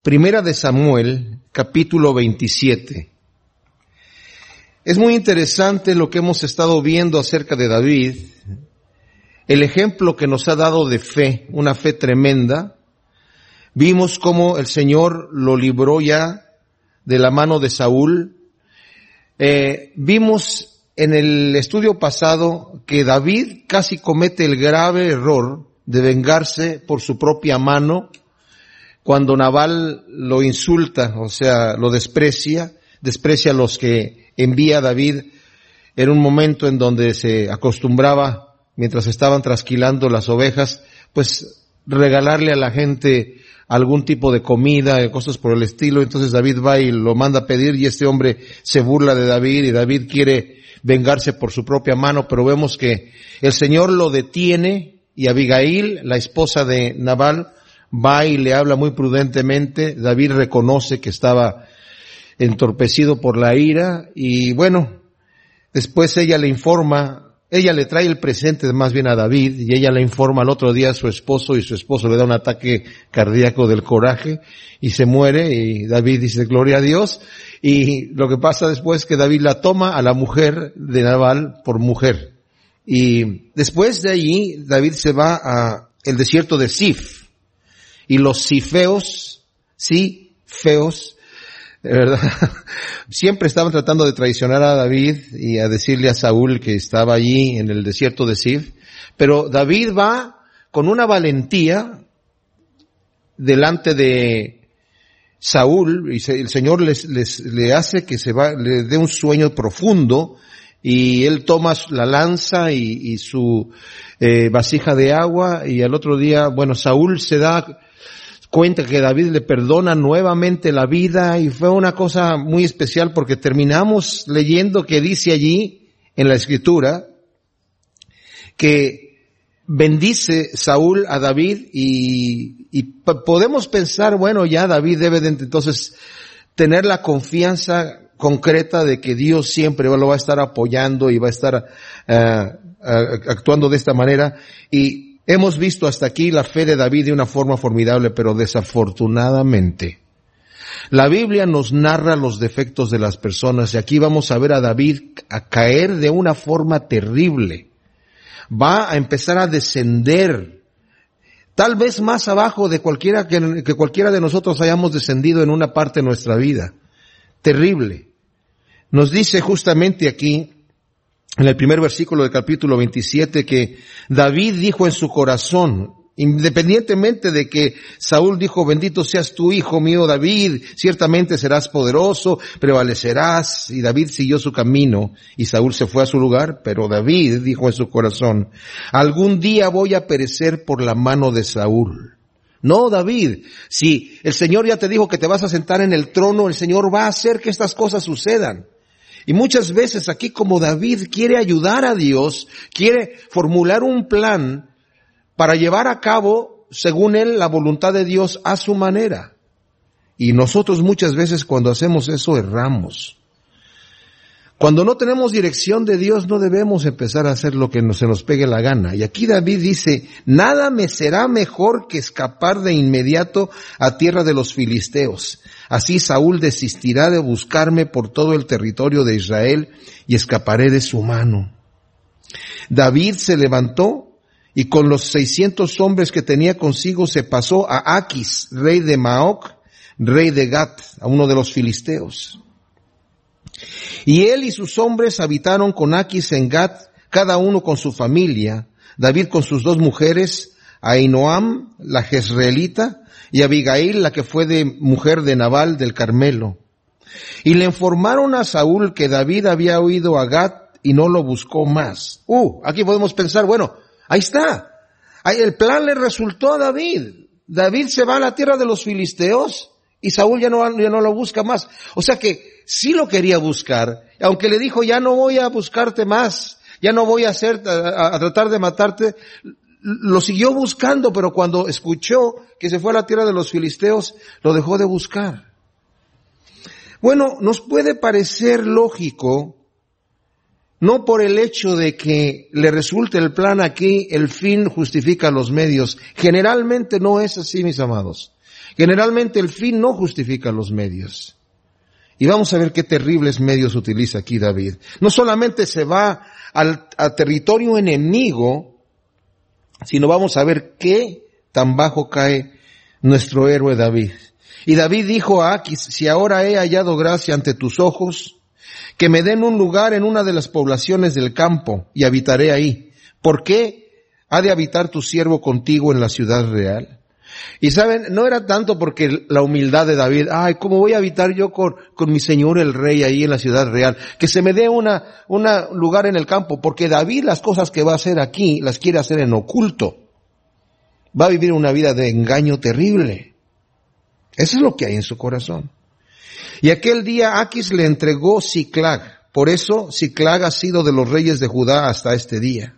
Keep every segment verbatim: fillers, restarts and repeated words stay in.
Primera de Samuel, capítulo veintisiete. Es muy interesante lo que hemos estado viendo acerca de David, el ejemplo que nos ha dado de fe, una fe tremenda. Vimos cómo el Señor lo libró ya de la mano de Saúl. Eh, vimos en el estudio pasado que David casi comete el grave error de vengarse por su propia mano cuando Nabal lo insulta, o sea, lo desprecia, desprecia a los que envía David en un momento en donde se acostumbraba, mientras estaban trasquilando las ovejas, pues regalarle a la gente algún tipo de comida, cosas por el estilo. Entonces David va y lo manda a pedir y este hombre se burla de David y David quiere vengarse por su propia mano, pero vemos que el Señor lo detiene y Abigail, la esposa de Nabal, va y le habla muy prudentemente. David reconoce que estaba entorpecido por la ira y bueno, después ella le informa, ella le trae el presente más bien a David y ella le informa al otro día a su esposo y su esposo le da un ataque cardíaco del coraje y se muere y David dice gloria a Dios. Y lo que pasa después es que David la toma a la mujer de Nabal por mujer. Y después de allí David se va a el desierto de Zif. Y los zifeos, sí, feos, de verdad, siempre estaban tratando de traicionar a David y a decirle a Saúl que estaba allí en el desierto de Zif. Pero David va con una valentía delante de Saúl y se, el Señor les, les, le hace que se va, le dé un sueño profundo y él toma la lanza y, y su eh, vasija de agua y al otro día, bueno, Saúl se da cuenta que David le perdona nuevamente la vida y fue una cosa muy especial porque terminamos leyendo que dice allí en la escritura que bendice Saúl a David y, y podemos pensar, bueno, ya David debe de entonces tener la confianza concreta de que Dios siempre lo va a estar apoyando y va a estar uh, uh, actuando de esta manera. Y hemos visto hasta aquí la fe de David de una forma formidable, pero desafortunadamente la Biblia nos narra los defectos de las personas y aquí vamos a ver a David a caer de una forma terrible. Va a empezar a descender, tal vez más abajo de cualquiera que, que cualquiera de nosotros hayamos descendido en una parte de nuestra vida. Terrible. Nos dice justamente aquí, en el primer versículo del capítulo veintisiete, que David dijo en su corazón, independientemente de que Saúl dijo, bendito seas tú, hijo mío David, ciertamente serás poderoso, prevalecerás, y David siguió su camino, y Saúl se fue a su lugar, pero David dijo en su corazón, algún día voy a perecer por la mano de Saúl. No, David, si el Señor ya te dijo que te vas a sentar en el trono, el Señor va a hacer que estas cosas sucedan. Y muchas veces aquí como David quiere ayudar a Dios, quiere formular un plan para llevar a cabo, según él, la voluntad de Dios a su manera. Y nosotros muchas veces cuando hacemos eso erramos. Cuando no tenemos dirección de Dios no debemos empezar a hacer lo que se nos pegue la gana. Y aquí David dice, nada me será mejor que escapar de inmediato a tierra de los filisteos. Así Saúl desistirá de buscarme por todo el territorio de Israel y escaparé de su mano. David se levantó y con los seiscientos hombres que tenía consigo se pasó a Aquis, rey de Maoc, rey de Gat, a uno de los filisteos. Y él y sus hombres habitaron con Aquis en Gat, cada uno con su familia, David con sus dos mujeres, Ahinoam, la jezreelita, y Abigail, la que fue de mujer de Nabal del Carmelo. Y le informaron a Saúl que David había huido a Gat y no lo buscó más. Uh, aquí podemos pensar, bueno, ahí está. Ahí el plan le resultó a David. David se va a la tierra de los filisteos y Saúl ya no, ya no lo busca más. O sea que sí lo quería buscar, aunque le dijo, ya no voy a buscarte más, ya no voy a hacer, a, a tratar de matarte. Lo siguió buscando, pero cuando escuchó que se fue a la tierra de los filisteos, lo dejó de buscar. Bueno, nos puede parecer lógico, no por el hecho de que le resulte el plan aquí, el fin justifica los medios. Generalmente no es así, mis amados. Generalmente el fin no justifica los medios. Y vamos a ver qué terribles medios utiliza aquí David. No solamente se va al a territorio enemigo, sino vamos a ver qué tan bajo cae nuestro héroe David. Y David dijo a Aquis, si ahora he hallado gracia ante tus ojos, que me den un lugar en una de las poblaciones del campo y habitaré ahí. ¿Por qué ha de habitar tu siervo contigo en la ciudad real? Y saben, no era tanto porque la humildad de David, ay, ¿cómo voy a habitar yo con, con mi señor el rey ahí en la ciudad real? Que se me dé una, una lugar en el campo, porque David las cosas que va a hacer aquí, las quiere hacer en oculto. Va a vivir una vida de engaño terrible. Eso es lo que hay en su corazón. Y aquel día Aquis le entregó Siclag. Por eso Siclag ha sido de los reyes de Judá hasta este día.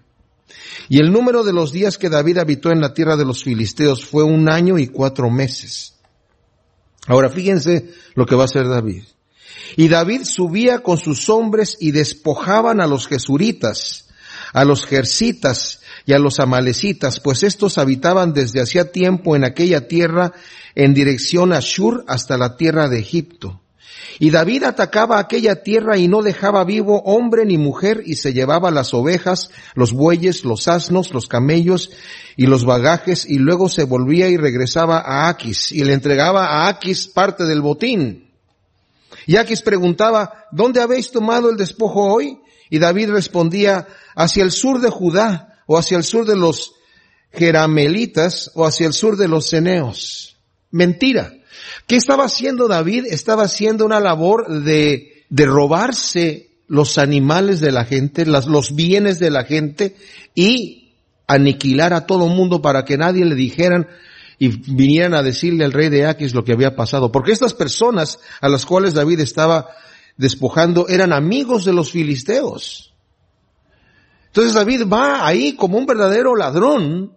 Y el número de los días que David habitó en la tierra de los filisteos fue un año y cuatro meses. Ahora fíjense lo que va a hacer David. Y David subía con sus hombres y despojaban a los gesuritas, a los gersitas y a los amalecitas, pues estos habitaban desde hacía tiempo en aquella tierra en dirección a Shur hasta la tierra de Egipto. Y David atacaba aquella tierra y no dejaba vivo hombre ni mujer, y se llevaba las ovejas, los bueyes, los asnos, los camellos y los bagajes, y luego se volvía y regresaba a Aquis, y le entregaba a Aquis parte del botín. Y Aquis preguntaba, ¿dónde habéis tomado el despojo hoy? Y David respondía, hacia el sur de Judá, o hacia el sur de los jeramelitas, o hacia el sur de los ceneos. Mentira. ¿Qué estaba haciendo David? Estaba haciendo una labor de, de robarse los animales de la gente, las, los bienes de la gente, y aniquilar a todo mundo para que nadie le dijeran y vinieran a decirle al rey de Aquis lo que había pasado. Porque estas personas a las cuales David estaba despojando eran amigos de los filisteos. Entonces David va ahí como un verdadero ladrón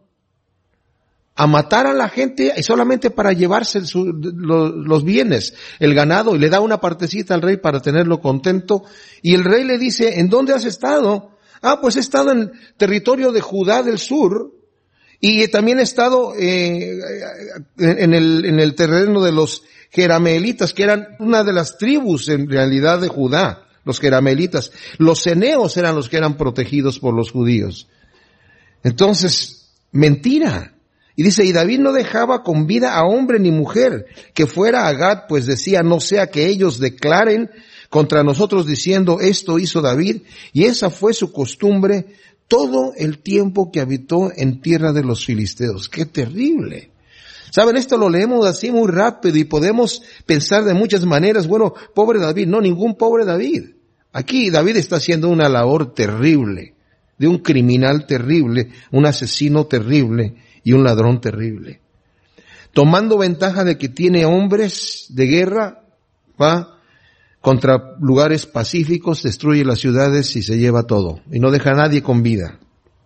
a matar a la gente y solamente para llevarse su, los, los bienes, el ganado, y le da una partecita al rey para tenerlo contento. Y el rey le dice, ¿en dónde has estado? Ah, pues he estado en territorio de Judá del sur, y también he estado eh, en el en el terreno de los jeramelitas, que eran una de las tribus en realidad de Judá, los jeramelitas. Los ceneos eran los que eran protegidos por los judíos. Entonces, mentira. Y dice, y David no dejaba con vida a hombre ni mujer que fuera a Gad, pues decía, no sea que ellos declaren contra nosotros diciendo, esto hizo David, y esa fue su costumbre todo el tiempo que habitó en tierra de los filisteos. ¡Qué terrible! Saben, esto lo leemos así muy rápido y podemos pensar de muchas maneras, bueno, pobre David. No, ningún pobre David. Aquí David está haciendo una labor terrible, de un criminal terrible, un asesino terrible y un ladrón terrible. Tomando ventaja de que tiene hombres de guerra, va contra lugares pacíficos, destruye las ciudades y se lleva todo, y no deja a nadie con vida.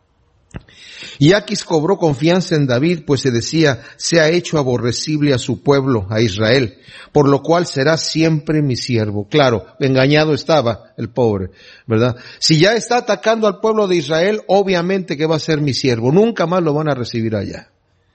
Y Aquis cobró confianza en David, pues se decía, se ha hecho aborrecible a su pueblo, a Israel, por lo cual será siempre mi siervo. Claro, engañado estaba el pobre, ¿verdad? Si ya está atacando al pueblo de Israel, obviamente que va a ser mi siervo, nunca más lo van a recibir allá.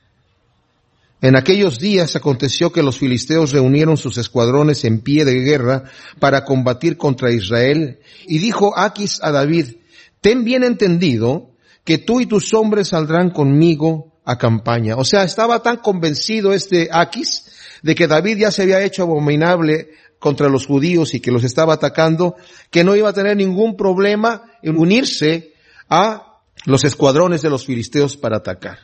En aquellos días aconteció que los filisteos reunieron sus escuadrones en pie de guerra para combatir contra Israel, y dijo Aquis a David, ten bien entendido que tú y tus hombres saldrán conmigo a campaña. O sea, estaba tan convencido este Aquis de que David ya se había hecho abominable contra los judíos y que los estaba atacando, que no iba a tener ningún problema en unirse a los escuadrones de los filisteos para atacar.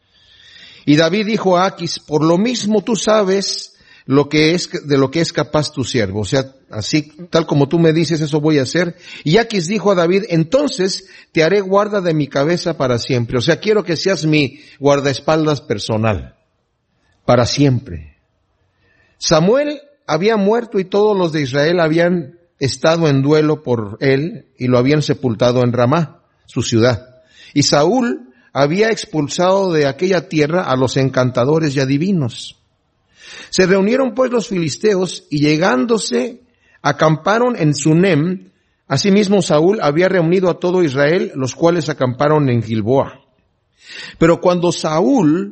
Y David dijo a Aquis, por lo mismo tú sabes lo que es, de lo que es capaz tu siervo. O sea, así, tal como tú me dices, eso voy a hacer. Y Aquis dijo a David, entonces te haré guarda de mi cabeza para siempre. O sea, quiero que seas mi guardaespaldas personal. Para siempre. Samuel había muerto y todos los de Israel habían estado en duelo por él y lo habían sepultado en Ramá, su ciudad. Y Saúl había expulsado de aquella tierra a los encantadores y adivinos. Se reunieron pues los filisteos y llegándose acamparon en Sunem. Asimismo Saúl había reunido a todo Israel, los cuales acamparon en Gilboa. Pero cuando Saúl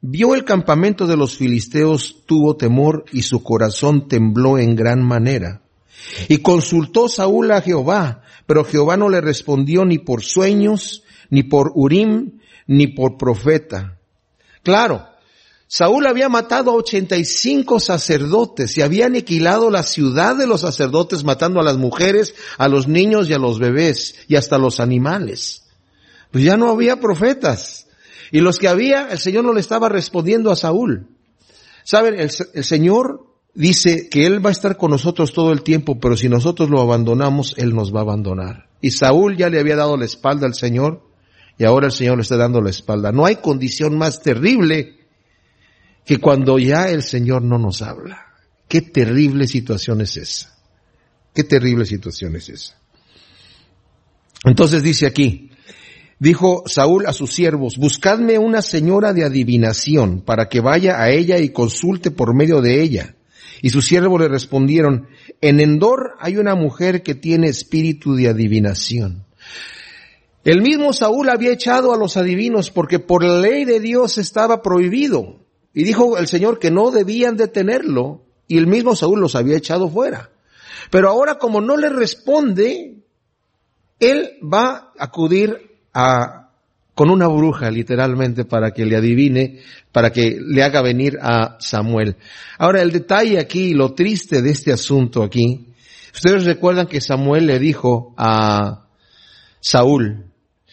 vio el campamento de los filisteos, tuvo temor y su corazón tembló en gran manera. Y consultó Saúl a Jehová, pero Jehová no le respondió ni por sueños, ni por Urim, ni por profeta. Claro, Saúl había matado a ochenta y cinco sacerdotes y había aniquilado la ciudad de los sacerdotes, matando a las mujeres, a los niños y a los bebés y hasta a los animales. Pues ya no había profetas. Y los que había, el Señor no le estaba respondiendo a Saúl. ¿Saben? El, el Señor dice que Él va a estar con nosotros todo el tiempo, pero si nosotros lo abandonamos, Él nos va a abandonar. Y Saúl ya le había dado la espalda al Señor y ahora el Señor le está dando la espalda. No hay condición más terrible que cuando ya el Señor no nos habla. Qué terrible situación es esa. Qué terrible situación es esa. Entonces dice aquí, dijo Saúl a sus siervos, buscadme una señora de adivinación para que vaya a ella y consulte por medio de ella. Y sus siervos le respondieron, en Endor hay una mujer que tiene espíritu de adivinación. El mismo Saúl había echado a los adivinos porque por la ley de Dios estaba prohibido. Y dijo el Señor que no debían detenerlo, y el mismo Saúl los había echado fuera. Pero ahora, como no le responde, él va a acudir a, con una bruja, literalmente, para que le adivine, para que le haga venir a Samuel. Ahora, el detalle aquí, lo triste de este asunto aquí, ustedes recuerdan que Samuel le dijo a Saúl,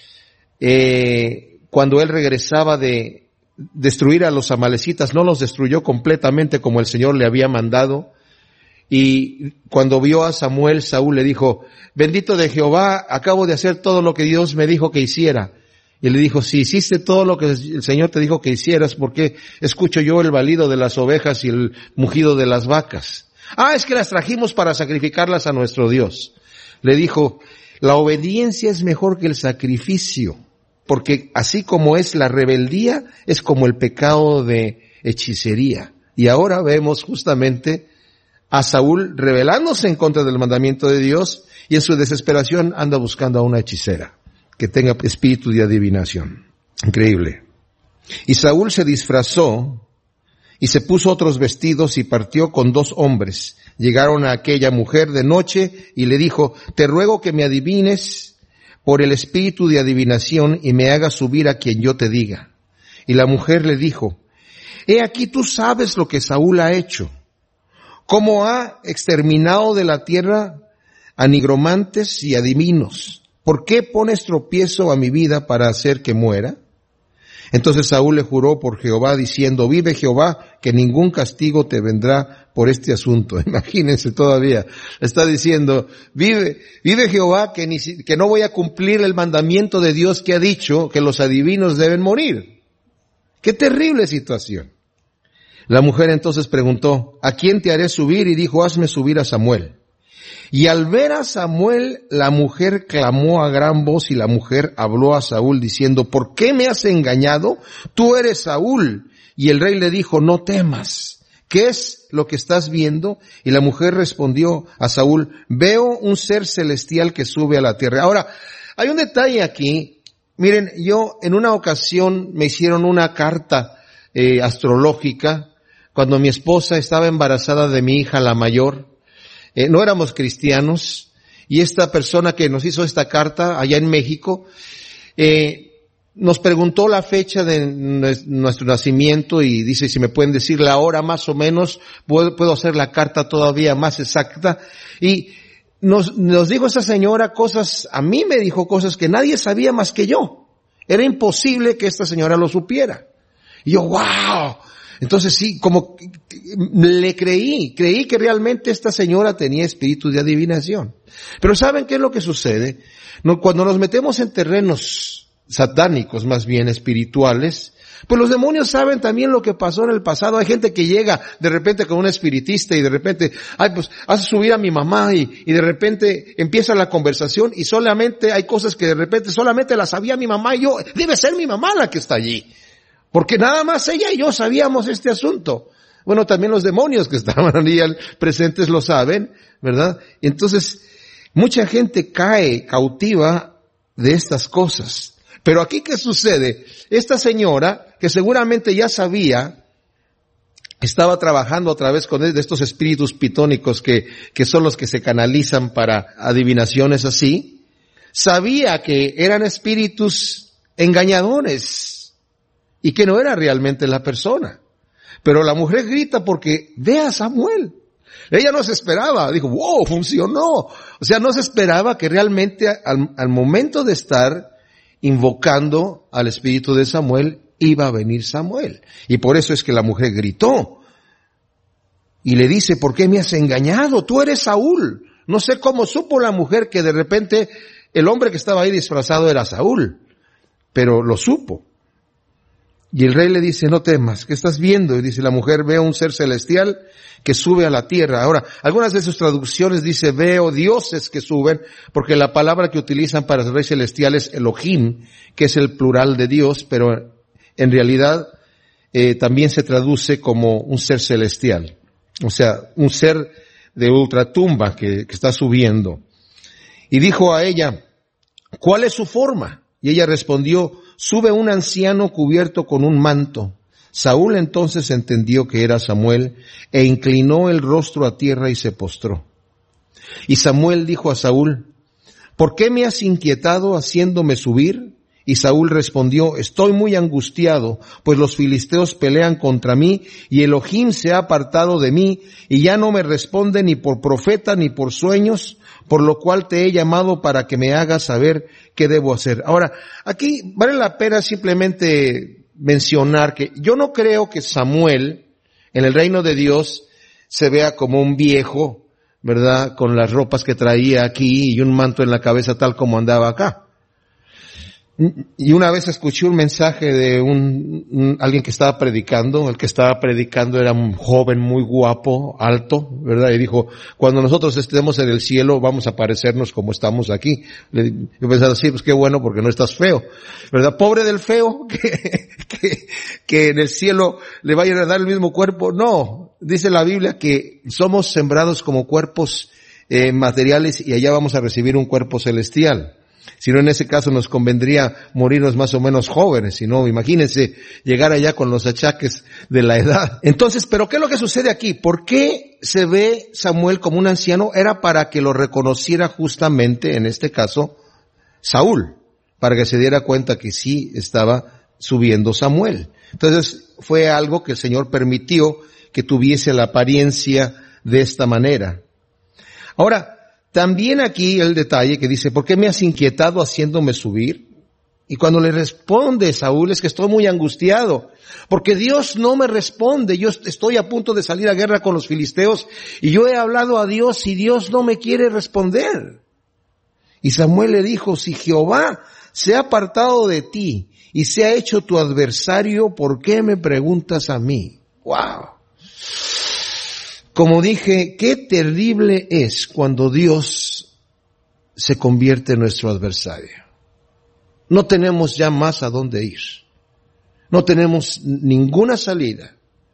eh, cuando él regresaba de destruir a los amalecitas, no los destruyó completamente como el Señor le había mandado. Y cuando vio a Samuel, Saúl le dijo, bendito de Jehová, acabo de hacer todo lo que Dios me dijo que hiciera. Y le dijo, si hiciste todo lo que el Señor te dijo que hicieras, ¿por qué escucho yo el balido de las ovejas y el mugido de las vacas? Ah, es que las trajimos para sacrificarlas a nuestro Dios. Le dijo, la obediencia es mejor que el sacrificio, porque así como es la rebeldía, es como el pecado de hechicería. Y ahora vemos justamente a Saúl rebelándose en contra del mandamiento de Dios y en su desesperación anda buscando a una hechicera que tenga espíritu de adivinación. Increíble. Y Saúl se disfrazó y se puso otros vestidos y partió con dos hombres. Llegaron a aquella mujer de noche y le dijo, te ruego que me adivines por el espíritu de adivinación y me hagas subir a quien yo te diga. Y la mujer le dijo, he aquí tú sabes lo que Saúl ha hecho, cómo ha exterminado de la tierra a nigromantes y adivinos. ¿Por qué pones tropiezo a mi vida para hacer que muera? Entonces Saúl le juró por Jehová diciendo, vive Jehová, que ningún castigo te vendrá por este asunto. Imagínense todavía, está diciendo, vive, vive Jehová, que, ni, que no voy a cumplir el mandamiento de Dios que ha dicho que los adivinos deben morir. ¡Qué terrible situación! La mujer entonces preguntó, ¿a quién te haré subir? Y dijo, hazme subir a Samuel. Y al ver a Samuel, la mujer clamó a gran voz y la mujer habló a Saúl diciendo, ¿por qué me has engañado? Tú eres Saúl. Y el rey le dijo, no temas. ¿Qué es lo que estás viendo? Y la mujer respondió a Saúl, veo un ser celestial que sube a la tierra. Ahora, hay un detalle aquí. Miren, yo en una ocasión me hicieron una carta eh, astrológica cuando mi esposa estaba embarazada de mi hija, la mayor. Eh, no éramos cristianos, y esta persona que nos hizo esta carta allá en México, eh, nos preguntó la fecha de nuestro nacimiento y dice si me pueden decir la hora más o menos, puedo, puedo hacer la carta todavía más exacta. Y nos, nos dijo esa señora cosas, a mí me dijo cosas que nadie sabía más que yo. Era imposible que esta señora lo supiera. Y yo, wow. Entonces sí, como le creí, creí que realmente esta señora tenía espíritu de adivinación. Pero ¿saben qué es lo que sucede? No, cuando nos metemos en terrenos satánicos, más bien espirituales, pues los demonios saben también lo que pasó en el pasado. Hay gente que llega de repente con un espiritista y de repente, ay, pues haz subir a mi mamá y, y de repente empieza la conversación y solamente hay cosas que de repente solamente las sabía mi mamá y yo, debe ser mi mamá la que está allí. Porque nada más ella y yo sabíamos este asunto. Bueno, también los demonios que estaban allí presentes lo saben, ¿verdad? Entonces, mucha gente cae cautiva de estas cosas. Pero aquí, ¿qué sucede? Esta señora que seguramente ya sabía, estaba trabajando a través con de estos espíritus pitónicos que, que son los que se canalizan para adivinaciones así, sabía que eran espíritus engañadores y que no era realmente la persona. Pero la mujer grita porque ve a Samuel. Ella no se esperaba, dijo, wow, funcionó. O sea, no se esperaba que realmente al, al momento de estar invocando al espíritu de Samuel, iba a venir Samuel. Y por eso es que la mujer gritó. Y le dice, ¿por qué me has engañado? Tú eres Saúl. No sé cómo supo la mujer que de repente el hombre que estaba ahí disfrazado era Saúl. Pero lo supo. Y el rey le dice, no temas, ¿qué estás viendo? Y dice la mujer, veo un ser celestial que sube a la tierra. Ahora, algunas de sus traducciones dice, veo dioses que suben, porque la palabra que utilizan para el rey celestial es Elohim, que es el plural de Dios, pero en realidad eh, también se traduce como un ser celestial. O sea, un ser de ultratumba que, que está subiendo. Y dijo a ella, ¿cuál es su forma? Y ella respondió, sube un anciano cubierto con un manto. Saúl entonces entendió que era Samuel e inclinó el rostro a tierra y se postró. Y Samuel dijo a Saúl, ¿por qué me has inquietado haciéndome subir? Y Saúl respondió, estoy muy angustiado, pues los filisteos pelean contra mí y Elohim se ha apartado de mí y ya no me responde ni por profeta ni por sueños, por lo cual te he llamado para que me hagas saber qué debo hacer. Ahora, aquí vale la pena simplemente mencionar que yo no creo que Samuel en el reino de Dios se vea como un viejo, ¿verdad? Con las ropas que traía aquí y un manto en la cabeza tal como andaba acá. Y una vez escuché un mensaje de un, un alguien que estaba predicando. El que estaba predicando era un joven muy guapo, alto, ¿verdad? Y dijo, cuando nosotros estemos en el cielo vamos a parecernos como estamos aquí. Yo pensaba, sí, pues qué bueno porque no estás feo, ¿verdad? Pobre del feo que, que, que en el cielo le vayan a dar el mismo cuerpo. No, dice la Biblia que somos sembrados como cuerpos eh, materiales y allá vamos a recibir un cuerpo celestial. Si no, en ese caso nos convendría morirnos más o menos jóvenes, si no, imagínense llegar allá con los achaques de la edad. Entonces, ¿pero qué es lo que sucede aquí? ¿Por qué se ve Samuel como un anciano? Era para que lo reconociera justamente, en este caso, Saúl, para que se diera cuenta que sí estaba subiendo Samuel. Entonces, fue algo que el Señor permitió que tuviese la apariencia de esta manera. Ahora, también aquí el detalle que dice, ¿por qué me has inquietado haciéndome subir? Y cuando le responde Saúl es que estoy muy angustiado, porque Dios no me responde, yo estoy a punto de salir a guerra con los filisteos y yo he hablado a Dios y Dios no me quiere responder. Y Samuel le dijo, si Jehová se ha apartado de ti y se ha hecho tu adversario, ¿por qué me preguntas a mí? ¡Wow! Como dije, qué terrible es cuando Dios se convierte en nuestro adversario. No tenemos ya más a dónde ir. No tenemos ninguna salida.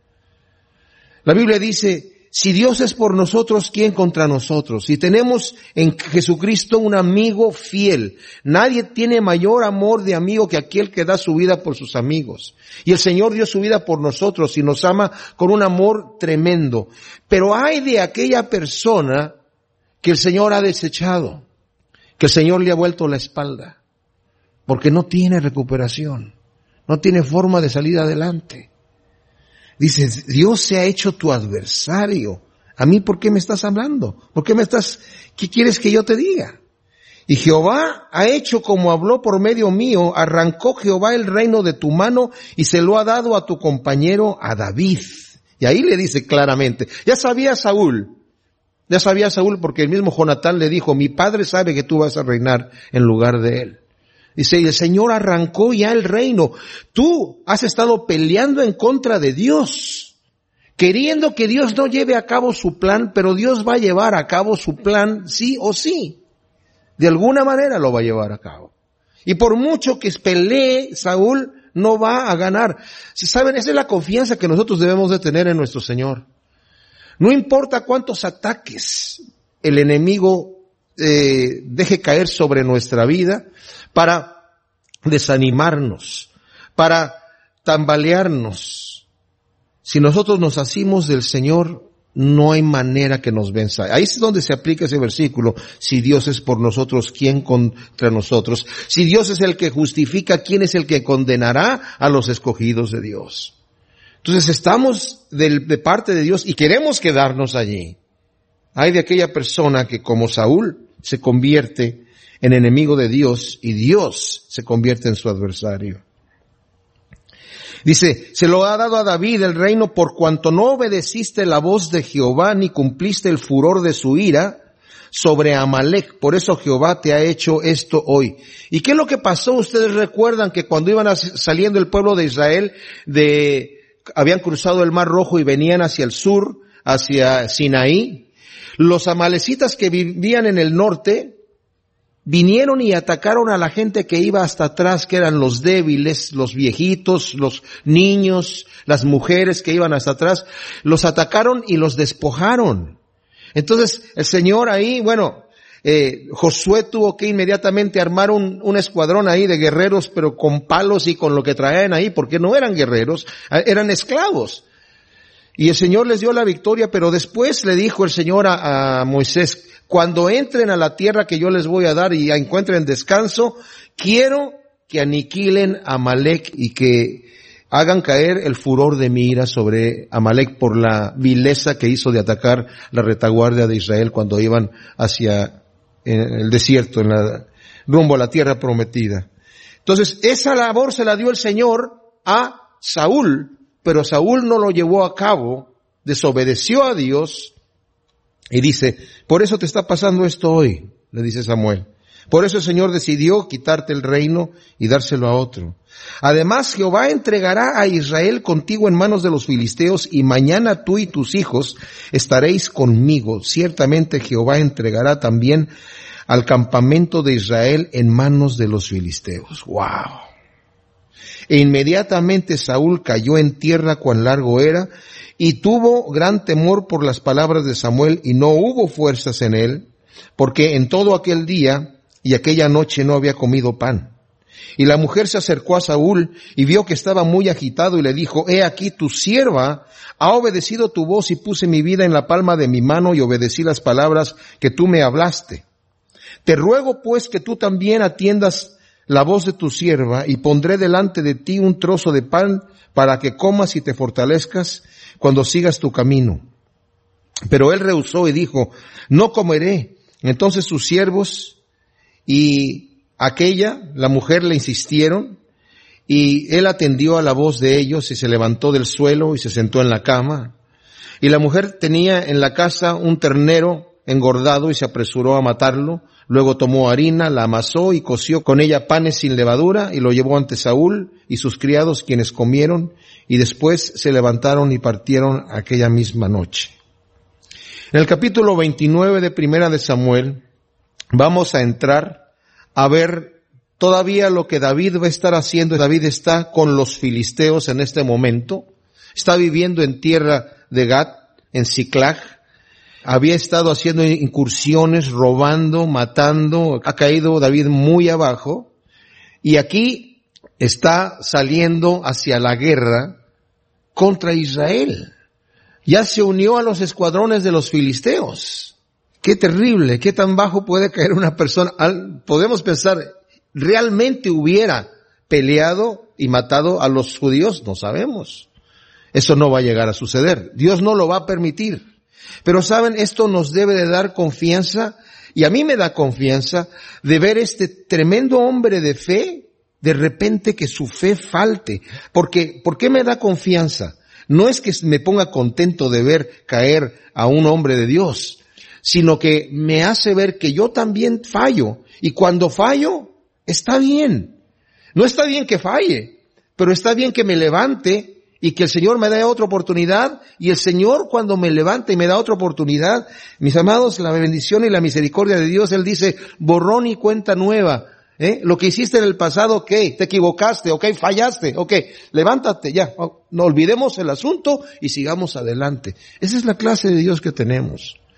La Biblia dice, si Dios es por nosotros, ¿quién contra nosotros? Y tenemos en Jesucristo un amigo fiel. Nadie tiene mayor amor de amigo que aquel que da su vida por sus amigos. Y el Señor dio su vida por nosotros y nos ama con un amor tremendo. Pero hay de aquella persona que el Señor ha desechado, que el Señor le ha vuelto la espalda, porque no tiene recuperación, no tiene forma de salir adelante. Dice, Dios se ha hecho tu adversario. ¿A mí por qué me estás hablando? ¿Por qué me estás, qué quieres que yo te diga? Y Jehová ha hecho como habló por medio mío, arrancó Jehová el reino de tu mano y se lo ha dado a tu compañero, a David. Y ahí le dice claramente, ya sabía Saúl, ya sabía Saúl porque el mismo Jonatán le dijo, mi padre sabe que tú vas a reinar en lugar de él. Dice, y el Señor arrancó ya el reino. Tú has estado peleando en contra de Dios, queriendo que Dios no lleve a cabo su plan, pero Dios va a llevar a cabo su plan sí o sí. De alguna manera lo va a llevar a cabo. Y por mucho que pelee Saúl, no va a ganar. Si saben, esa es la confianza que nosotros debemos de tener en nuestro Señor. No importa cuántos ataques el enemigo eh, deje caer sobre nuestra vida para desanimarnos, para tambalearnos. Si nosotros nos asimos del Señor, no hay manera que nos venza. Ahí es donde se aplica ese versículo. Si Dios es por nosotros, ¿quién contra nosotros? Si Dios es el que justifica, ¿quién es el que condenará a los escogidos de Dios? Entonces estamos de, de parte de Dios y queremos quedarnos allí. Hay de aquella persona que, como Saúl, se convierte en enemigo de Dios y Dios se convierte en su adversario. Dice, se lo ha dado a David el reino por cuanto no obedeciste la voz de Jehová ni cumpliste el furor de su ira sobre Amalec. Por eso Jehová te ha hecho esto hoy. ¿Y qué es lo que pasó? Ustedes recuerdan que cuando iban a, saliendo el pueblo de Israel, de, habían cruzado el Mar Rojo y venían hacia el sur, hacia Sinaí. Los amalecitas que vivían en el norte vinieron y atacaron a la gente que iba hasta atrás, que eran los débiles, los viejitos, los niños, las mujeres que iban hasta atrás. Los atacaron y los despojaron. Entonces el Señor ahí, bueno, eh, Josué tuvo que inmediatamente armar un, un escuadrón ahí de guerreros, pero con palos y con lo que traían ahí, porque no eran guerreros, eran esclavos. Y el Señor les dio la victoria, pero después le dijo el Señor a, a Moisés, cuando entren a la tierra que yo les voy a dar y encuentren descanso, quiero que aniquilen a Amalec y que hagan caer el furor de mi ira sobre Amalec por la vileza que hizo de atacar la retaguardia de Israel cuando iban hacia el desierto, en la, rumbo a la tierra prometida. Entonces, esa labor se la dio el Señor a Saúl, pero Saúl no lo llevó a cabo, desobedeció a Dios. Y dice, por eso te está pasando esto hoy, le dice Samuel. Por eso el Señor decidió quitarte el reino y dárselo a otro. Además, Jehová entregará a Israel contigo en manos de los filisteos y mañana tú y tus hijos estaréis conmigo. Ciertamente Jehová entregará también al campamento de Israel en manos de los filisteos. ¡Wow! E inmediatamente Saúl cayó en tierra cuán largo era, y tuvo gran temor por las palabras de Samuel, y no hubo fuerzas en él, porque en todo aquel día y aquella noche no había comido pan. Y la mujer se acercó a Saúl, y vio que estaba muy agitado, y le dijo, he aquí tu sierva ha obedecido tu voz, y puse mi vida en la palma de mi mano, y obedecí las palabras que tú me hablaste. Te ruego pues que tú también atiendas la voz de tu sierva, y pondré delante de ti un trozo de pan, para que comas y te fortalezcas cuando sigas tu camino. Pero él rehusó y dijo, no comeré. Entonces sus siervos y aquella, la mujer, le insistieron, y él atendió a la voz de ellos, y se levantó del suelo y se sentó en la cama. Y la mujer tenía en la casa un ternero engordado, y se apresuró a matarlo. Luego tomó harina, la amasó y coció con ella panes sin levadura, y lo llevó ante Saúl y sus criados, quienes comieron, y después se levantaron y partieron aquella misma noche. En el capítulo veintinueve de Primera de Samuel vamos a entrar a ver todavía lo que David va a estar haciendo. David está con los filisteos en este momento, está viviendo en tierra de Gat, en Siclag. Había estado haciendo incursiones, robando, matando, ha caído David muy abajo, y aquí está saliendo hacia la guerra contra Israel. Ya se unió a los escuadrones de los filisteos. Qué terrible, qué tan bajo puede caer una persona. Podemos pensar, ¿realmente hubiera peleado y matado a los judíos? No sabemos. Eso no va a llegar a suceder. Dios no lo va a permitir. Pero saben, esto nos debe de dar confianza, y a mí me da confianza de ver este tremendo hombre de fe, de repente que su fe falte. Porque, ¿por qué me da confianza? No es que me ponga contento de ver caer a un hombre de Dios, sino que me hace ver que yo también fallo. Y cuando fallo, está bien. No está bien que falle, pero está bien que me levante y que el Señor me dé otra oportunidad. Y el Señor, cuando me levanta y me da otra oportunidad, mis amados, la bendición y la misericordia de Dios, Él dice, borrón y cuenta nueva. ¿Eh? Lo que hiciste en el pasado, ok, te equivocaste, ok, fallaste, ok, levántate ya, no olvidemos el asunto y sigamos adelante. Esa es la clase de Dios que tenemos.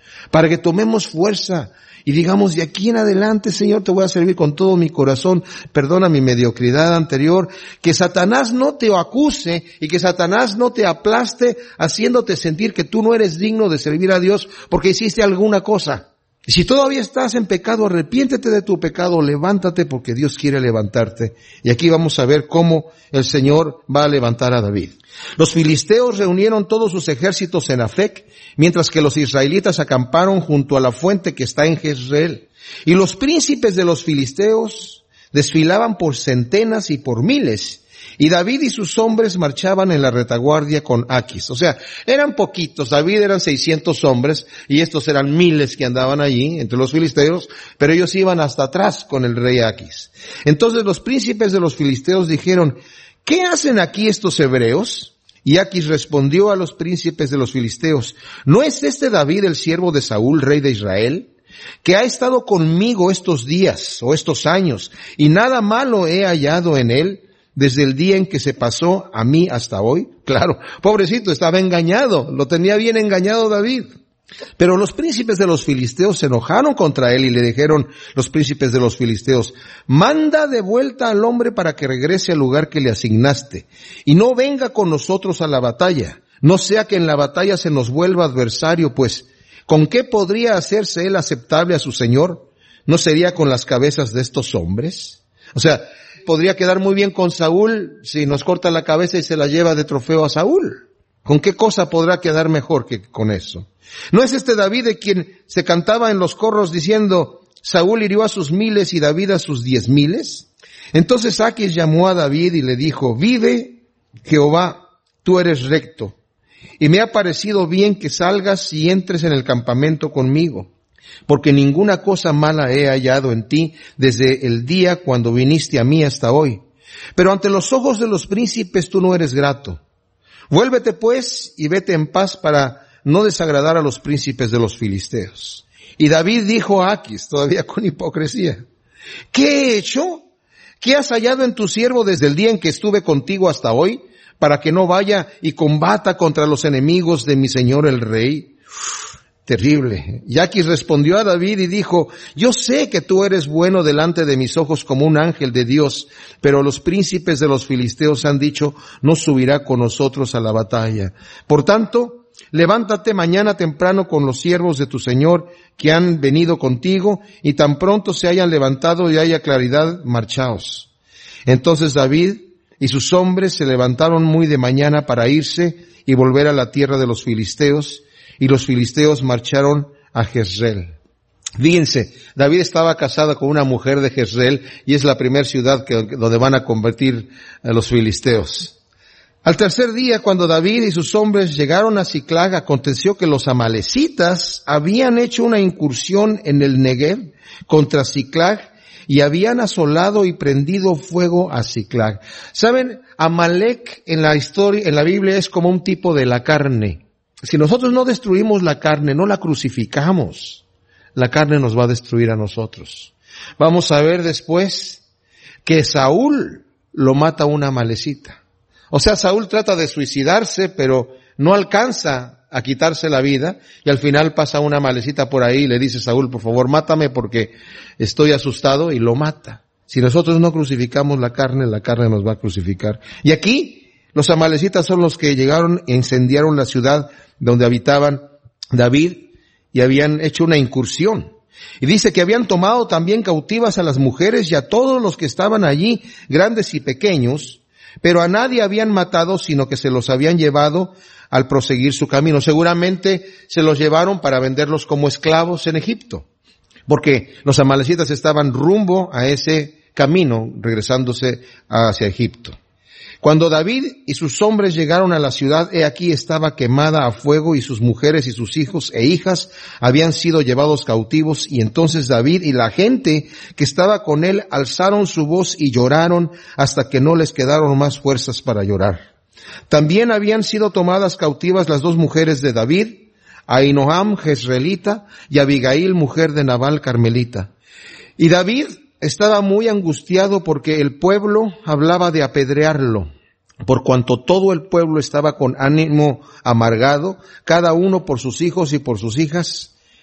para que tomemos fuerza y digamos, de aquí en adelante, Señor, te voy a servir con todo mi corazón, perdona mi mediocridad anterior, que Satanás no te acuse y que Satanás no te aplaste haciéndote sentir que tú no eres digno de servir a Dios porque hiciste alguna cosa. Y si todavía estás en pecado, arrepiéntete de tu pecado, levántate porque Dios quiere levantarte. Y aquí vamos a ver cómo el Señor va a levantar a David. Los filisteos reunieron todos sus ejércitos en Afec, mientras que los israelitas acamparon junto a la fuente que está en Jezreel. Y los príncipes de los filisteos desfilaban por centenas y por miles. Y David y sus hombres marchaban en la retaguardia con Aquis. O sea, eran poquitos. David eran seiscientos hombres y estos eran miles que andaban allí entre los filisteos, pero ellos iban hasta atrás con el rey Aquis. Entonces los príncipes de los filisteos dijeron, ¿qué hacen aquí estos hebreos? Y Aquis respondió a los príncipes de los filisteos, ¿no es este David el siervo de Saúl, rey de Israel? Que ha estado conmigo estos días o estos años y nada malo he hallado en él desde el día en que se pasó a mí hasta hoy. Claro, pobrecito, estaba engañado, lo tenía bien engañado David. Pero los príncipes de los filisteos se enojaron contra él y le dijeron los príncipes de los filisteos, manda de vuelta al hombre para que regrese al lugar que le asignaste y no venga con nosotros a la batalla, no sea que en la batalla se nos vuelva adversario, pues ¿con qué podría hacerse él aceptable a su señor? ¿No sería con las cabezas de estos hombres? O sea, podría quedar muy bien con Saúl si nos corta la cabeza y se la lleva de trofeo a Saúl. ¿Con qué cosa podrá quedar mejor que con eso? ¿No es este David de quien se cantaba en los corros diciendo, Saúl hirió a sus miles y David a sus diez miles? Entonces Aquis llamó a David y le dijo, vive Jehová, tú eres recto, y me ha parecido bien que salgas y entres en el campamento conmigo, porque ninguna cosa mala he hallado en ti desde el día cuando viniste a mí hasta hoy. Pero ante los ojos de los príncipes tú no eres grato. Vuélvete pues y vete en paz para no desagradar a los príncipes de los filisteos. Y David dijo a Aquis, todavía con hipocresía, ¿qué he hecho? ¿Qué has hallado en tu siervo desde el día en que estuve contigo hasta hoy, para que no vaya y combata contra los enemigos de mi señor el rey? Uf, terrible. Y Aquis respondió a David y dijo, yo sé que tú eres bueno delante de mis ojos como un ángel de Dios, pero los príncipes de los filisteos han dicho, no subirá con nosotros a la batalla. Por tanto, levántate mañana temprano con los siervos de tu señor que han venido contigo, y tan pronto se hayan levantado y haya claridad, marchaos. Entonces David y sus hombres se levantaron muy de mañana para irse y volver a la tierra de los filisteos, y los filisteos marcharon a Jezreel. Fíjense, David estaba casado con una mujer de Jezreel y es la primera ciudad que, donde van a convertir a los filisteos. Al tercer día, cuando David y sus hombres llegaron a Siclag, aconteció que los amalecitas habían hecho una incursión en el Negev contra Siclag y habían asolado y prendido fuego a Siclag. ¿Saben? Amalec en la historia, en la Biblia es como un tipo de la carne. Si nosotros no destruimos la carne, no la crucificamos, la carne nos va a destruir a nosotros. Vamos a ver después que Saúl lo mata una amalecita. O sea, Saúl trata de suicidarse, pero no alcanza a quitarse la vida, y al final pasa una amalecita por ahí y le dice Saúl, por favor, mátame porque estoy asustado, y lo mata. Si nosotros no crucificamos la carne, la carne nos va a crucificar. Y aquí, los amalecitas son los que llegaron e incendiaron la ciudad donde habitaban David y habían hecho una incursión. Y dice que habían tomado también cautivas a las mujeres y a todos los que estaban allí, grandes y pequeños, pero a nadie habían matado, sino que se los habían llevado al proseguir su camino. Seguramente se los llevaron para venderlos como esclavos en Egipto, porque los amalecitas estaban rumbo a ese camino, regresándose hacia Egipto. Cuando David y sus hombres llegaron a la ciudad, he aquí estaba quemada a fuego, y sus mujeres y sus hijos e hijas habían sido llevados cautivos. Y entonces David y la gente que estaba con él alzaron su voz y lloraron hasta que no les quedaron más fuerzas para llorar. También habían sido tomadas cautivas las dos mujeres de David, Ahinoam jezreelita y Abigail, mujer de Nabal carmelita. Y David estaba muy angustiado porque el pueblo hablaba de apedrearlo, por cuanto todo el pueblo estaba con ánimo amargado, cada uno por sus hijos y por sus hijas,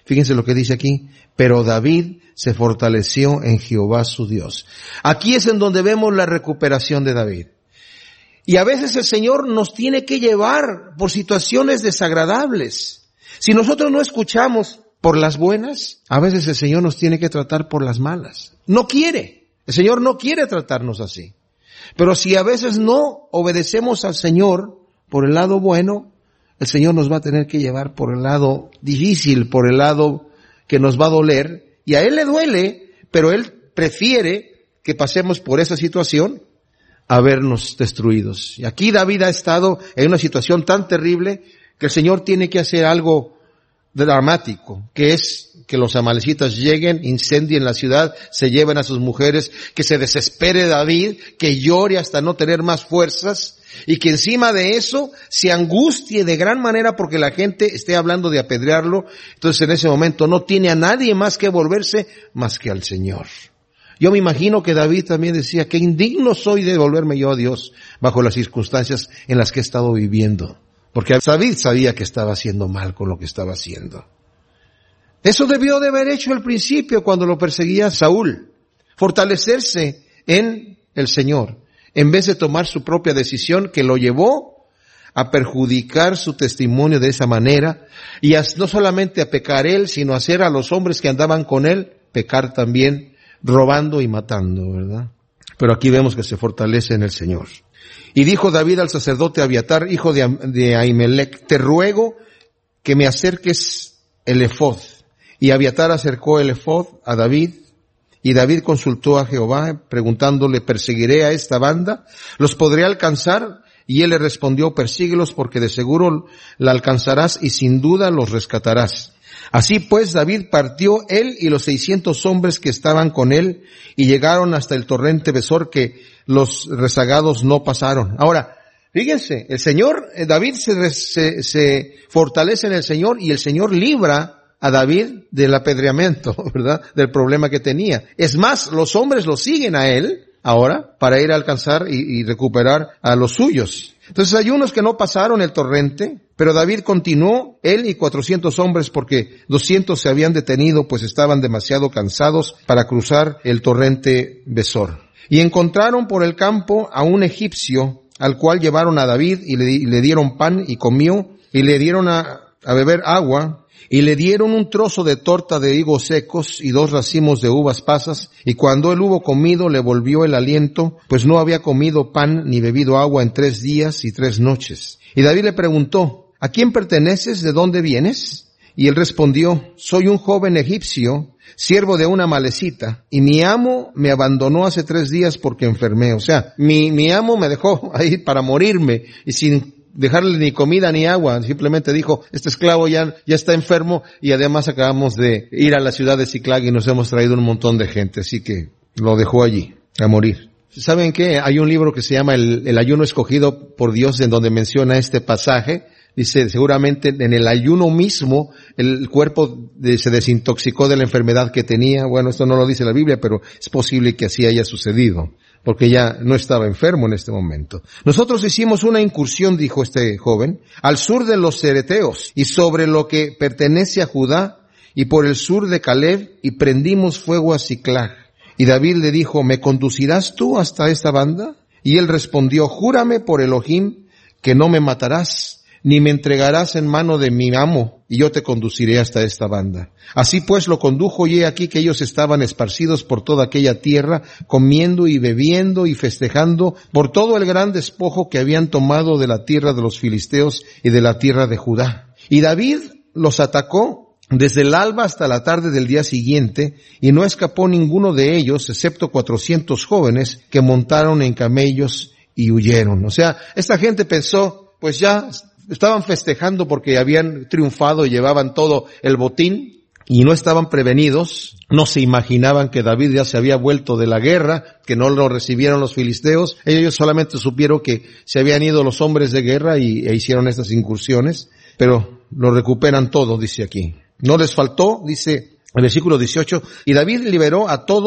Fíjense lo que dice aquí. Pero David se fortaleció en Jehová su Dios. Aquí es en donde vemos la recuperación de David. Y a veces el Señor nos tiene que llevar por situaciones desagradables. Si nosotros no escuchamos por las buenas, a veces el Señor nos tiene que tratar por las malas. No quiere. El Señor no quiere tratarnos así. Pero si a veces no obedecemos al Señor por el lado bueno, el Señor nos va a tener que llevar por el lado difícil, por el lado que nos va a doler. Y a Él le duele, pero Él prefiere que pasemos por esa situación a vernos destruidos. Y aquí David ha estado en una situación tan terrible que el Señor tiene que hacer algo dramático, que es que los amalecitas lleguen, incendien la ciudad, se lleven a sus mujeres, que se desespere David, que llore hasta no tener más fuerzas, y que encima de eso se angustie de gran manera porque la gente esté hablando de apedrearlo. Entonces en ese momento no tiene a nadie más que volverse más que al Señor. Yo me imagino que David también decía, qué indigno soy de volverme yo a Dios bajo las circunstancias en las que he estado viviendo. Porque David sabía que estaba haciendo mal con lo que estaba haciendo. Eso debió de haber hecho al principio cuando lo perseguía Saúl. Fortalecerse en el Señor, en vez de tomar su propia decisión que lo llevó a perjudicar su testimonio de esa manera y a, no solamente a pecar él, sino a hacer a los hombres que andaban con él pecar también, robando y matando, ¿verdad? Pero aquí vemos que se fortalece en el Señor. Y dijo David al sacerdote Abiatar, hijo de, de Ahimelech, te ruego que me acerques el efod. Y Abiatar acercó el efod a David, y David consultó a Jehová, preguntándole, ¿perseguiré a esta banda? ¿Los podré alcanzar? Y él le respondió, persíguelos porque de seguro la alcanzarás y sin duda los rescatarás. Así pues David partió él y los seiscientos hombres que estaban con él y llegaron hasta el torrente Besor que los rezagados no pasaron. Ahora, fíjense, el Señor, David se, se, se fortalece en el Señor y el Señor libra a David del apedreamiento, ¿verdad? Del problema que tenía. Es más, los hombres lo siguen a él ahora para ir a alcanzar y, y recuperar a los suyos. Entonces hay unos que no pasaron el torrente, pero David continuó, él y cuatrocientos hombres, porque doscientos se habían detenido, pues estaban demasiado cansados para cruzar el torrente Besor. Y encontraron por el campo a un egipcio, al cual llevaron a David y le, y le dieron pan y comió, y le dieron a, a beber agua, y le dieron un trozo de torta de higos secos y dos racimos de uvas pasas, y cuando él hubo comido le volvió el aliento, pues no había comido pan ni bebido agua en tres días y tres noches. Y David le preguntó, ¿a quién perteneces? ¿De dónde vienes? Y él respondió, soy un joven egipcio, siervo de una amalecita, y mi amo me abandonó hace tres días porque enfermé. O sea, mi, mi amo me dejó ahí para morirme, y sin dejarle ni comida ni agua, simplemente dijo, este esclavo ya, ya está enfermo, y además acabamos de ir a la ciudad de Ziklag y nos hemos traído un montón de gente, así que lo dejó allí, a morir. ¿Saben qué? Hay un libro que se llama El, el ayuno escogido por Dios, en donde menciona este pasaje. Dice, seguramente en el ayuno mismo el cuerpo de, se desintoxicó de la enfermedad que tenía. Bueno, esto no lo dice la Biblia, pero es posible que así haya sucedido, porque ya no estaba enfermo en este momento. Nosotros hicimos una incursión, dijo este joven, al sur de los cereteos y sobre lo que pertenece a Judá y por el sur de Caleb, y prendimos fuego a Ziklag. Y David le dijo, ¿me conducirás tú hasta esta banda? Y él respondió, júrame por Elohim que no me matarás, ni me entregarás en mano de mi amo, y yo te conduciré hasta esta banda. Así pues lo condujo, y he aquí que ellos estaban esparcidos por toda aquella tierra, comiendo y bebiendo y festejando por todo el gran despojo que habían tomado de la tierra de los filisteos y de la tierra de Judá. Y David los atacó desde el alba hasta la tarde del día siguiente, y no escapó ninguno de ellos, excepto cuatrocientos jóvenes que montaron en camellos y huyeron. O sea, esta gente pensó, pues ya estaban festejando porque habían triunfado y llevaban todo el botín, y no estaban prevenidos, no se imaginaban que David ya se había vuelto de la guerra, que no lo recibieron los filisteos. Ellos solamente supieron que se habían ido los hombres de guerra y e hicieron estas incursiones, pero lo recuperan todo, dice aquí. No les faltó, dice el versículo dieciocho, y David liberó a todos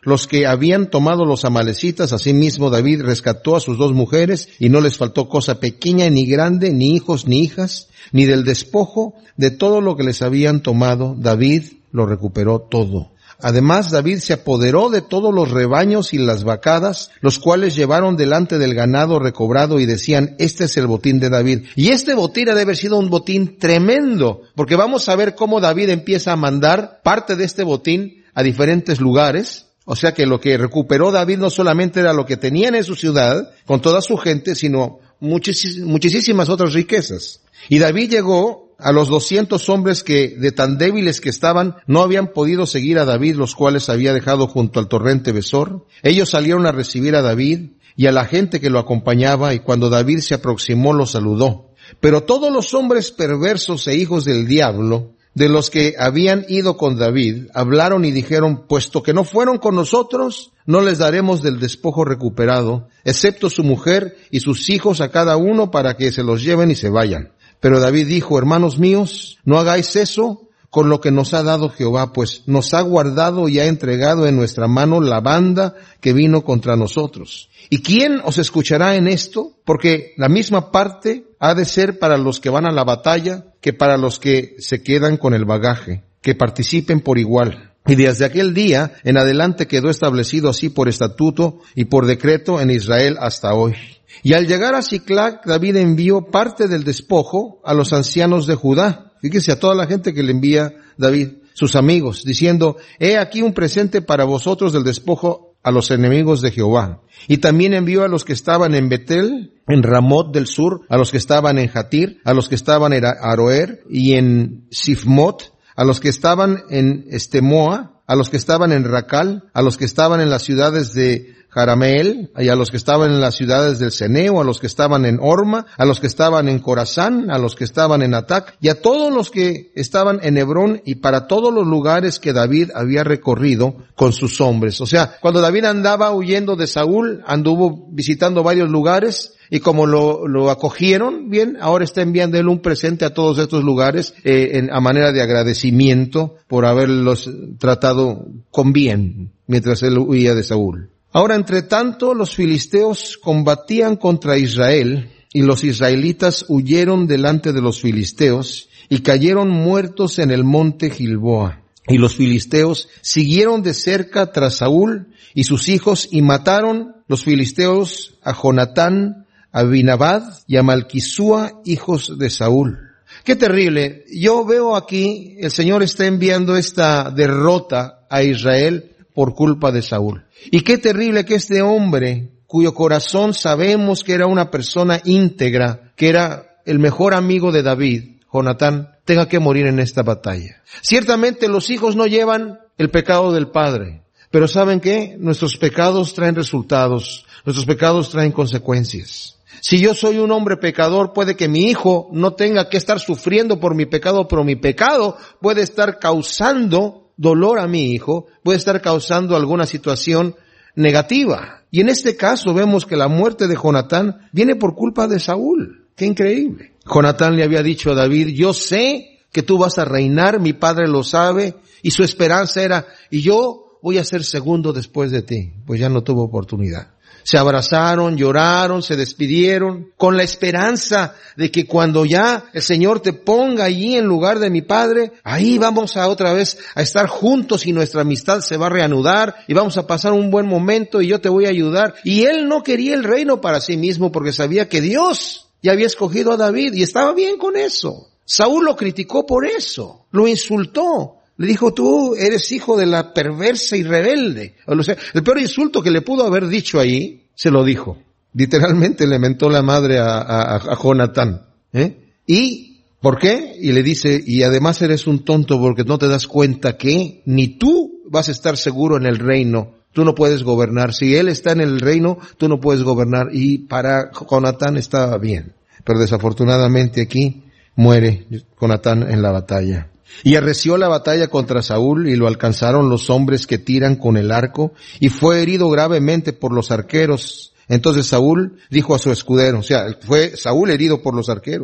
los que habían tomado los amalecitas. Asimismo David rescató a sus dos mujeres, y no les faltó cosa pequeña ni grande, ni hijos ni hijas, ni del despojo de todo lo que les habían tomado. David lo recuperó todo. Además, David se apoderó de todos los rebaños y las vacadas, los cuales llevaron delante del ganado recobrado, y decían: este es el botín de David. Y este botín ha de haber sido un botín tremendo, porque vamos a ver cómo David empieza a mandar parte de este botín a diferentes lugares. O sea que lo que recuperó David no solamente era lo que tenían en su ciudad, con toda su gente, sino muchis- muchísimas otras riquezas. Y David llegó a los doscientos hombres que, de tan débiles que estaban, no habían podido seguir a David, los cuales había dejado junto al torrente Besor. Ellos salieron a recibir a David y a la gente que lo acompañaba, y cuando David se aproximó, lo saludó. Pero todos los hombres perversos e hijos del diablo, de los que habían ido con David, hablaron y dijeron: puesto que no fueron con nosotros, no les daremos del despojo recuperado, excepto su mujer y sus hijos a cada uno, para que se los lleven y se vayan. Pero David dijo: hermanos míos, no hagáis eso con lo que nos ha dado Jehová, pues nos ha guardado y ha entregado en nuestra mano la banda que vino contra nosotros. ¿Y quién os escuchará en esto? Porque la misma parte ha de ser para los que van a la batalla que para los que se quedan con el bagaje, que participen por igual. Y desde aquel día en adelante quedó establecido así por estatuto y por decreto en Israel hasta hoy. Y al llegar a Siclag, David envió parte del despojo a los ancianos de Judá. Fíjese, a toda la gente que le envía David, sus amigos, diciendo: he aquí un presente para vosotros del despojo a los enemigos de Jehová. Y también envió a los que estaban en Betel, en Ramot del sur, a los que estaban en Jatir, a los que estaban en Aroer y en Sifmot, a los que estaban en Estemoa, a los que estaban en Racal, a los que estaban en las ciudades de Jarameel, y a los que estaban en las ciudades del Ceneo, a los que estaban en Orma, a los que estaban en Corazán, a los que estaban en Atac, y a todos los que estaban en Hebrón, y para todos los lugares que David había recorrido con sus hombres. O sea, cuando David andaba huyendo de Saúl, anduvo visitando varios lugares, y como lo, lo acogieron bien, ahora está enviando él un presente a todos estos lugares, eh, en, a manera de agradecimiento por haberlos tratado con bien, mientras él huía de Saúl. Ahora, entre tanto, los filisteos combatían contra Israel, y los israelitas huyeron delante de los filisteos, y cayeron muertos en el monte Gilboa. Y los filisteos siguieron de cerca tras Saúl y sus hijos, y mataron los filisteos a Jonatán, a Abinadab y a Malquisúa, hijos de Saúl. Qué terrible. Yo veo aquí, el Señor está enviando esta derrota a Israel por culpa de Saúl. Y qué terrible que este hombre, cuyo corazón sabemos que era una persona íntegra, que era el mejor amigo de David, Jonatán, tenga que morir en esta batalla. Ciertamente los hijos no llevan el pecado del padre, pero ¿saben qué? Nuestros pecados traen resultados, nuestros pecados traen consecuencias. Si yo soy un hombre pecador, puede que mi hijo no tenga que estar sufriendo por mi pecado, pero mi pecado puede estar causando dolor a mi hijo, puede estar causando alguna situación negativa. Y en este caso vemos que la muerte de Jonatán viene por culpa de Saúl. ¡Qué increíble! Jonatán le había dicho a David: yo sé que tú vas a reinar, mi padre lo sabe, y su esperanza era: y yo voy a ser segundo después de ti. Pues ya no tuvo oportunidad. Se abrazaron, lloraron, se despidieron, con la esperanza de que cuando ya el Señor te ponga allí en lugar de mi padre, ahí vamos a otra vez a estar juntos y nuestra amistad se va a reanudar y vamos a pasar un buen momento y yo te voy a ayudar. Y él no quería el reino para sí mismo porque sabía que Dios ya había escogido a David y estaba bien con eso. Saúl lo criticó por eso, lo insultó. Le dijo: tú eres hijo de la perversa y rebelde. O sea, el peor insulto que le pudo haber dicho ahí, se lo dijo. Literalmente le mentó la madre a, a, a Jonatán. ¿Eh? ¿Y por qué? Y le dice: y además eres un tonto porque no te das cuenta que ni tú vas a estar seguro en el reino. Tú no puedes gobernar. Si él está en el reino, tú no puedes gobernar. Y para Jonatán estaba bien. Pero desafortunadamente aquí muere Jonatán en la batalla. Y arreció la batalla contra Saúl, y lo alcanzaron los hombres que tiran con el arco, y fue herido gravemente por los arqueros. Entonces Saúl dijo a su escudero, o sea, fue Saúl herido por los arqueros.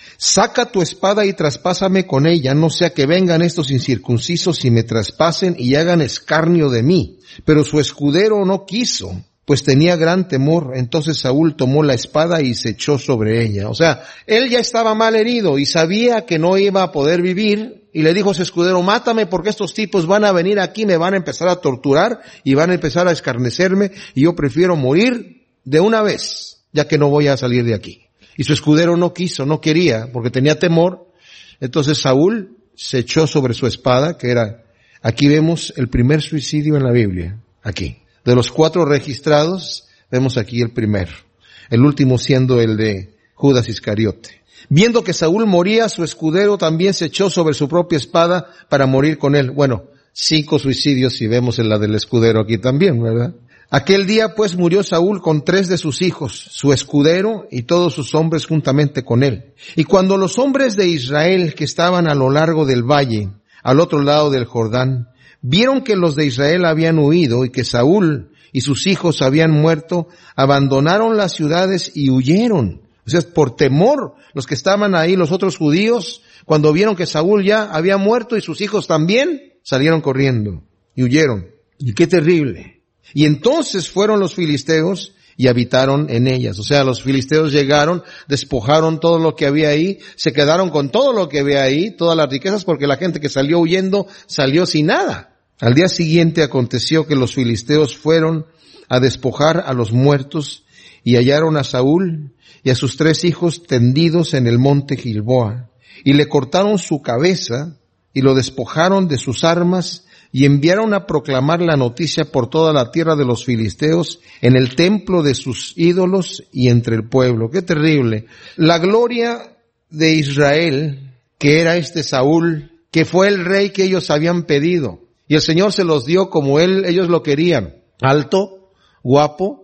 saca tu espada y traspásame con ella, no sea que vengan estos incircuncisos y me traspasen y hagan escarnio de mí. Pero su escudero no quiso, pues tenía gran temor. Entonces Saúl tomó la espada y se echó sobre ella. O sea, él ya estaba mal herido y sabía que no iba a poder vivir, y le dijo a su escudero, mátame porque estos tipos van a venir aquí, me van a empezar a torturar y van a empezar a escarnecerme, y yo prefiero morir de una vez, ya que no voy a salir de aquí. Y su escudero no quiso, no quería, porque tenía temor. Entonces Saúl se echó sobre su espada, que era, aquí vemos el primer suicidio en la Biblia, aquí. De los cuatro registrados, vemos aquí el primero. El último siendo el de Judas Iscariote. Viendo que Saúl moría, su escudero también se echó sobre su propia espada para morir con él. Bueno, cinco suicidios si vemos en la del escudero aquí también, ¿verdad? Aquel día pues murió Saúl con tres de sus hijos, su escudero y todos sus hombres juntamente con él. Y cuando los hombres de Israel que estaban a lo largo del valle, al otro lado del Jordán, vieron que los de Israel habían huido y que Saúl y sus hijos habían muerto, abandonaron las ciudades y huyeron. O sea, por temor, los que estaban ahí, los otros judíos, cuando vieron que Saúl ya había muerto y sus hijos también, salieron corriendo y huyeron. Y qué terrible. Y entonces fueron los filisteos y habitaron en ellas. O sea, los filisteos llegaron, despojaron todo lo que había ahí, se quedaron con todo lo que había ahí, todas las riquezas, porque la gente que salió huyendo salió sin nada. Al día siguiente aconteció que los filisteos fueron a despojar a los muertos y hallaron a Saúl y a sus tres hijos tendidos en el monte Gilboa, y le cortaron su cabeza y lo despojaron de sus armas y enviaron a proclamar la noticia por toda la tierra de los filisteos, en el templo de sus ídolos y entre el pueblo. ¡Qué terrible! La gloria de Israel, que era este Saúl, que fue el rey que ellos habían pedido, y el Señor se los dio como él, ellos lo querían. Alto, guapo,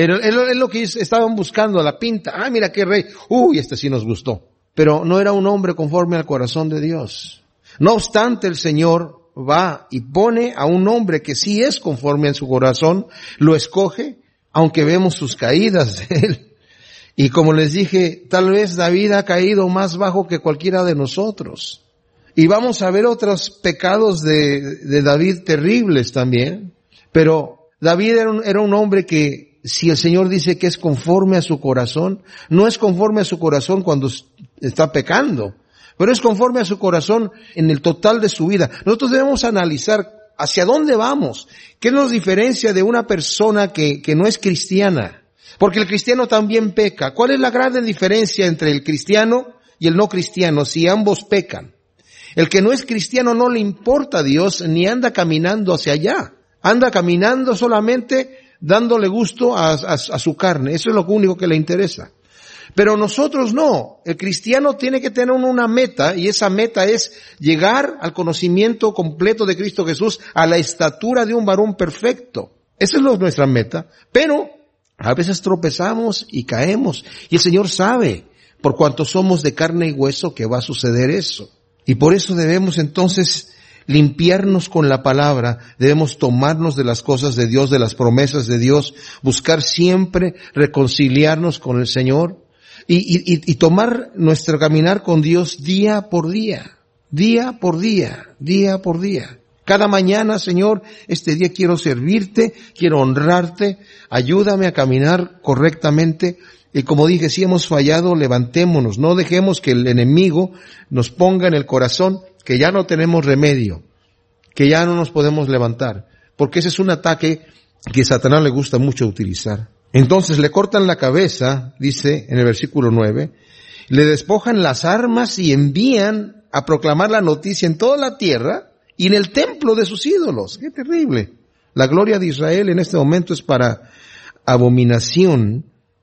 es lo que estaban buscando, la pinta. Ah, mira qué rey. Uy, este sí nos gustó. Pero no era un hombre conforme al corazón de Dios. No obstante, el Señor va y pone a un hombre que sí es conforme a su corazón, lo escoge, aunque vemos sus caídas de él. Y como les dije, tal vez David ha caído más bajo que cualquiera de nosotros. Y vamos a ver otros pecados de, de David terribles también. Pero David era un, era un hombre que, si el Señor dice que es conforme a su corazón, no es conforme a su corazón cuando está pecando, pero es conforme a su corazón en el total de su vida. Nosotros debemos analizar hacia dónde vamos, qué nos diferencia de una persona que, que no es cristiana, porque el cristiano también peca. ¿Cuál es la gran diferencia entre el cristiano y el no cristiano si ambos pecan? El que no es cristiano no le importa a Dios ni anda caminando hacia allá, anda caminando solamente dándole gusto a, a, a su carne. Eso es lo único que le interesa. Pero nosotros no. El cristiano tiene que tener una meta, y esa meta es llegar al conocimiento completo de Cristo Jesús, a la estatura de un varón perfecto. Esa es nuestra meta. Pero a veces tropezamos y caemos, y el Señor sabe, por cuanto somos de carne y hueso, que va a suceder eso. Y por eso debemos entonces limpiarnos con la palabra, debemos tomarnos de las cosas de Dios, de las promesas de Dios, buscar siempre reconciliarnos con el Señor y, y, y tomar nuestro caminar con Dios día por día, día por día, día por día. Cada mañana, Señor, este día quiero servirte, quiero honrarte, ayúdame a caminar correctamente. Y como dije, si hemos fallado, levantémonos, no dejemos que el enemigo nos ponga en el corazón que ya no tenemos remedio, que ya no nos podemos levantar, porque ese es un ataque que a Satanás le gusta mucho utilizar. Entonces le cortan la cabeza, dice en el versículo nueve, le despojan las armas y envían a proclamar la noticia en toda la tierra y en el templo de sus ídolos. ¡Qué terrible! La gloria de Israel en este momento es para abominación,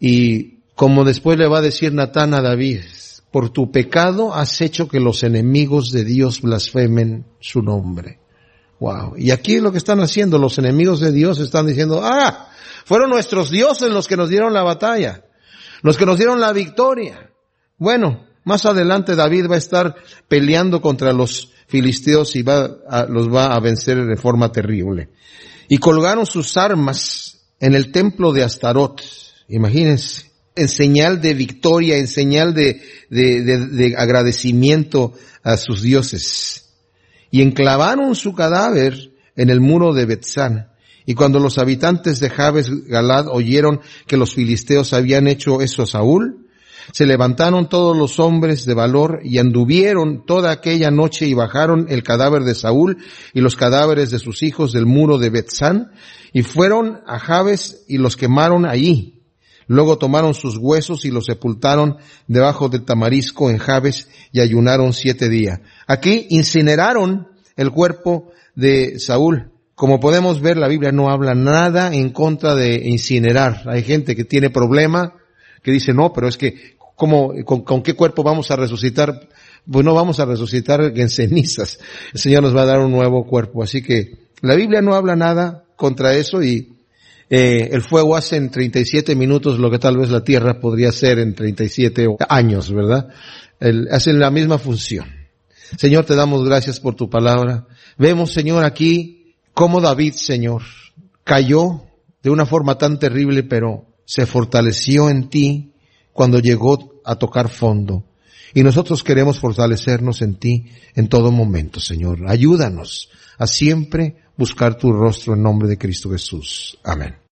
y como después le va a decir Natán a David, por tu pecado has hecho que los enemigos de Dios blasfemen su nombre. Wow. Y aquí lo que están haciendo los enemigos de Dios, están diciendo, ah, fueron nuestros dioses los que nos dieron la batalla, los que nos dieron la victoria. Bueno, más adelante David va a estar peleando contra los filisteos y va a, los va a vencer de forma terrible. Y colgaron sus armas en el templo de Astarot. Imagínense. en señal de victoria, en señal de, de, de, de agradecimiento a sus dioses. Y enclavaron su cadáver en el muro de Betzán. Y cuando los habitantes de Jabes Galad oyeron que los filisteos habían hecho eso a Saúl, se levantaron todos los hombres de valor y anduvieron toda aquella noche y bajaron el cadáver de Saúl y los cadáveres de sus hijos del muro de Betzán y fueron a Jabes y los quemaron allí. Luego tomaron sus huesos y los sepultaron debajo del tamarisco en Jabes y ayunaron siete días. Aquí incineraron el cuerpo de Saúl. Como podemos ver, la Biblia no habla nada en contra de incinerar. Hay gente que tiene problema, que dice, no, pero es que, ¿cómo, con, con qué cuerpo vamos a resucitar? Pues no vamos a resucitar en cenizas. El Señor nos va a dar un nuevo cuerpo. Así que la Biblia no habla nada contra eso y eh, el fuego hace en treinta y siete minutos lo que tal vez la tierra podría hacer en treinta y siete años, ¿verdad? El, hacen la misma función. Señor, te damos gracias por tu palabra. Vemos, Señor, aquí cómo David, Señor, cayó de una forma tan terrible, pero se fortaleció en ti cuando llegó a tocar fondo. Y nosotros queremos fortalecernos en ti en todo momento, Señor. Ayúdanos a siempre buscar tu rostro en nombre de Cristo Jesús. Amén.